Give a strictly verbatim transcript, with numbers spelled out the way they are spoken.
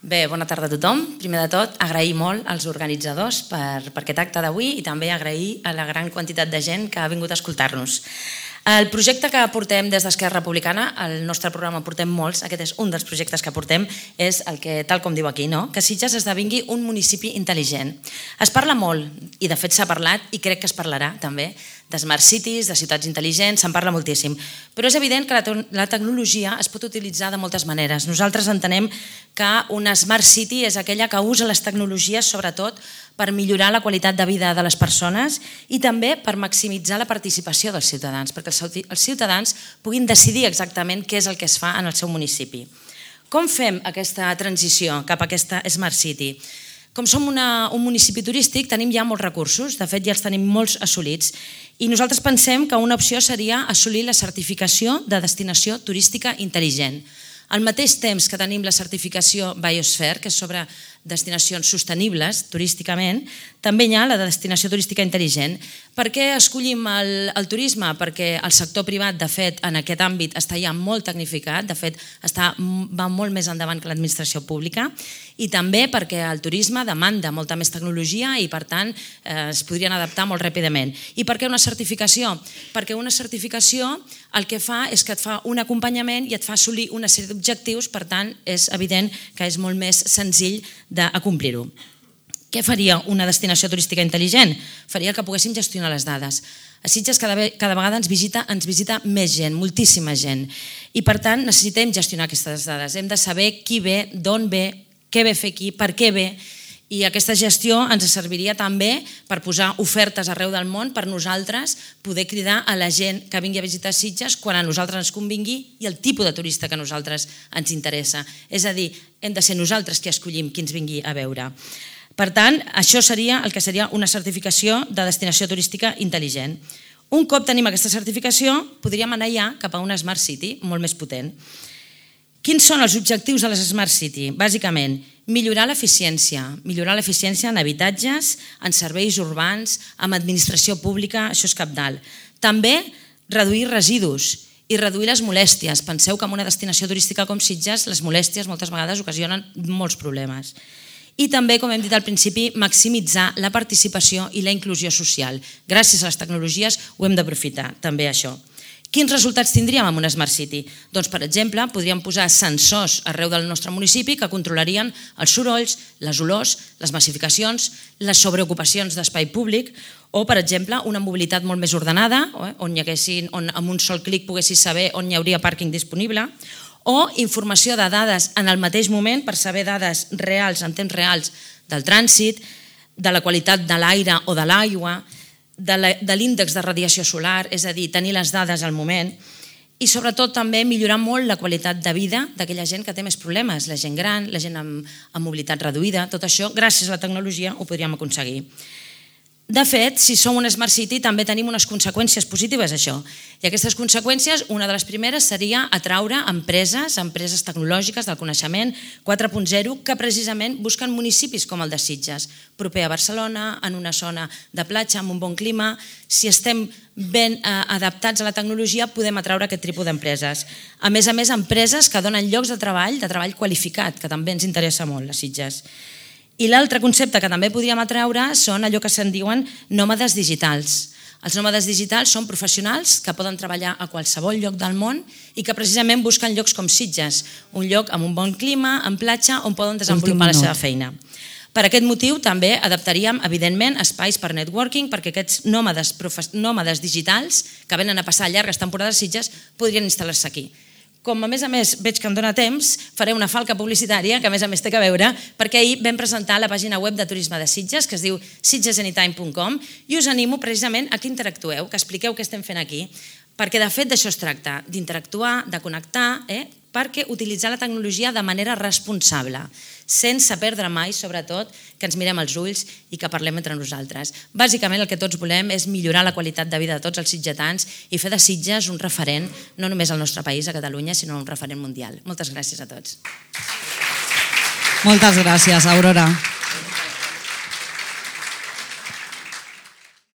Bé, bona tarda a tothom. Primer de tot, agrair molt als organitzadors per, per aquest acte d'avui i també agrair a la gran quantitat de gent que ha vingut a escoltar-nos. El projecte que portem des d'Esquerra Republicana, el nostre programa portem molts, aquest és un dels projectes que portem, és el que, tal com diu aquí, no? Que Sitges esdevingui un municipi intel·ligent. Es parla molt, i de fet s'ha parlat, i crec que es parlarà també, de smart cities, de ciutats intel·ligents, se'n parla moltíssim. Però és evident que la, la tecnologia es pot utilitzar de moltes maneres. Nosaltres entenem que una smart city és aquella que usa les tecnologies sobretot per millorar la qualitat de vida de les persones i també per maximitzar la participació dels ciutadans, perquè els ciutadans puguin decidir exactament què és el que es fa en el seu municipi. Com fem aquesta transició cap a aquesta smart city? Com som una, un municipi turístic, tenim ja molts recursos, de fet ja els tenim molts assolits, i nosaltres pensem que una opció seria assolir la certificació de destinació turística intel·ligent. Al mateix temps que tenim la certificació Biosphere, que és sobre destinacions sostenibles turísticament, també hi ha la de destinació turística intel·ligent. Per què escollim el, el turisme? Perquè el sector privat, de fet, en aquest àmbit està ja molt tecnificat, de fet, està, va molt més endavant que l'administració pública, i també perquè el turisme demanda molta més tecnologia i, per tant, eh, es podrien adaptar molt ràpidament. I per què una certificació? Perquè una certificació el que fa és que et fa un acompanyament i et fa assolir una sèrie d'objectius, per tant, és evident que és molt més senzill d'acomplir-ho. Què faria una destinació turística intel·ligent? Faria que poguéssim gestionar les dades. A Sitges cada, cada vegada ens visita, ens visita més gent, moltíssima gent, i per tant necessitem gestionar aquestes dades. Hem de saber qui ve, d'on ve, què ve a fer aquí, per què ve, i aquesta gestió ens serviria també per posar ofertes arreu del món per nosaltres poder cridar a la gent que vingui a visitar Sitges quan a nosaltres ens convingui i el tipus de turista que a nosaltres ens interessa. És a dir, hem de ser nosaltres qui escollim qui ens vingui a veure. Per tant, això seria el que seria una certificació de destinació turística intel·ligent. Un cop tenim aquesta certificació, podríem anar ja cap a una Smart City molt més potent. Quins són els objectius de les Smart City? Bàsicament, millorar l'eficiència, millorar l'eficiència en habitatges, en serveis urbans, en administració pública, això és cabdal. També reduir residus i reduir les molèsties. Penseu que en una destinació turística com Sitges les molèsties moltes vegades ocasionen molts problemes. I també, com hem dit al principi, maximitzar la participació i la inclusió social. Gràcies a les tecnologies ho hem d'aprofitar, també això. Quins resultats tindríem en una Smart City? Doncs, per exemple, podríem posar sensors arreu del nostre municipi que controlarien els sorolls, les olors, les massificacions, les sobreocupacions d'espai públic o, per exemple, una mobilitat molt més ordenada, on, hi haguessin, on amb un sol clic poguessis saber on hi hauria pàrquing disponible, o informació de dades en el mateix moment per saber dades reals, en temps reals, del trànsit, de la qualitat de l'aire o de l'aigua, de l'índex de radiació solar, és a dir, tenir les dades al moment, i sobretot també millorar molt la qualitat de vida d'aquella gent que té més problemes, la gent gran, la gent amb, amb mobilitat reduïda, tot això, gràcies a la tecnologia, ho podríem aconseguir. De fet, si som una Smart City també tenim unes conseqüències positives a això. I aquestes conseqüències, una de les primeres seria atraure empreses, empreses tecnològiques del coneixement quatre punt zero que precisament busquen municipis com el de Sitges, proper a Barcelona, en una zona de platja amb un bon clima. Si estem ben adaptats a la tecnologia podem atraure aquest tipus d'empreses. A més a més, empreses que donen llocs de treball, de treball qualificat, que també ens interessa molt a Sitges. I l'altre concepte que també podríem atraure són allò que se'n diuen nòmades digitals. Els nòmades digitals són professionals que poden treballar a qualsevol lloc del món i que precisament busquen llocs com Sitges, un lloc amb un bon clima, en platja, on poden desenvolupar la seva feina. Per aquest motiu també adaptaríem, evidentment, espais per networking perquè aquests nòmades, nòmades digitals que venen a passar llargues temporades a Sitges podrien instal·lar-se aquí. Com a més a més veig que em dóna temps, faré una falca publicitària, que a més a més té que veure, perquè ahir vam presentar la pàgina web de turisme de Sitges, que es diu sitges anytime punt com, i us animo precisament a que interactueu, que expliqueu què estem fent aquí, perquè de fet d'això es tracta, d'interactuar, de connectar, eh? perquè utilitzar la tecnologia de manera responsable, sense perdre mai, sobretot, que ens mirem als ulls i que parlem entre nosaltres. Bàsicament el que tots volem és millorar la qualitat de vida de tots els sitgetans i fer de Sitges un referent, no només al nostre país, a Catalunya, sinó un referent mundial. Moltes gràcies a tots. Moltes gràcies, Aurora.